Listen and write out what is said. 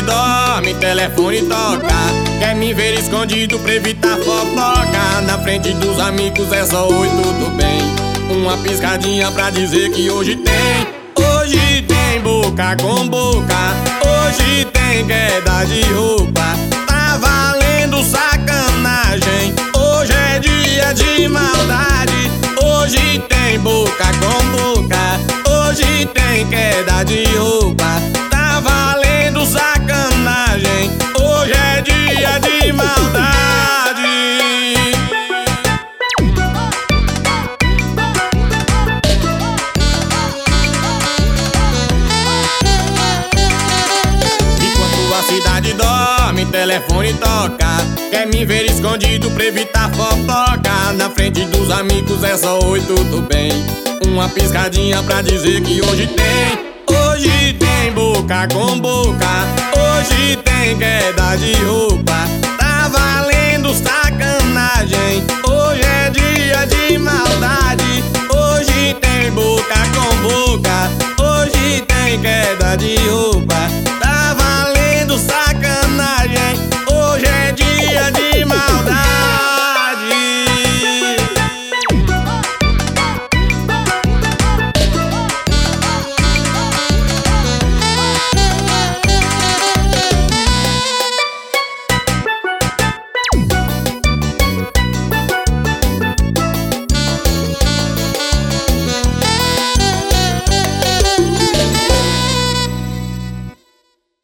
dorme, telefone toca. Quer me ver escondido pra evitar fofoca. Na frente dos amigos é só oi, tudo bem. Uma piscadinha pra dizer que hoje tem. Hoje tem boca com boca. Hoje tem queda de roupa. Tá valendo sacanagem. Hoje é dia de maldade. Hoje tem boca com boca. Hoje tem queda de roupa. Tá valendo sacanagem. Hoje é dia de maldade. Enquanto a cidade dorme, telefone toca. Quer me ver escondido pra evitar fofoca. Na frente dos amigos é só oi, tudo bem. Uma piscadinha pra dizer que hoje tem. Hoje tem boca com boca. Hoje tem queda de roupa.